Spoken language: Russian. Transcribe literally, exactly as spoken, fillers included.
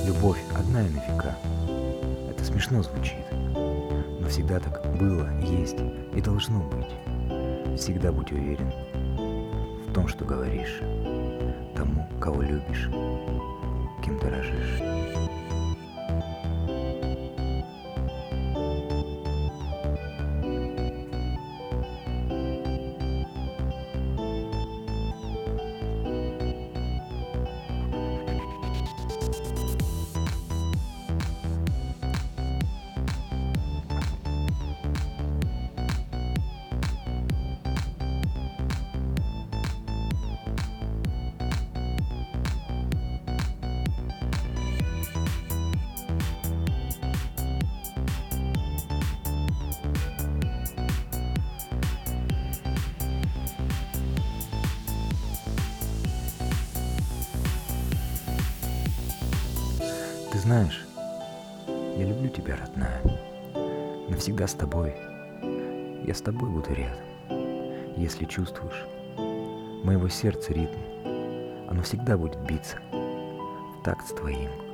Любовь одна и на века. Это смешно звучит, но всегда так было, есть и должно быть. Всегда будь уверен в том, что говоришь, тому, кого любишь, кем дорожишь. Ты знаешь, я люблю тебя, родная. Навсегда с тобой. Я с тобой буду рядом. Если чувствуешь моего сердца ритм, оно всегда будет биться в такт с твоим.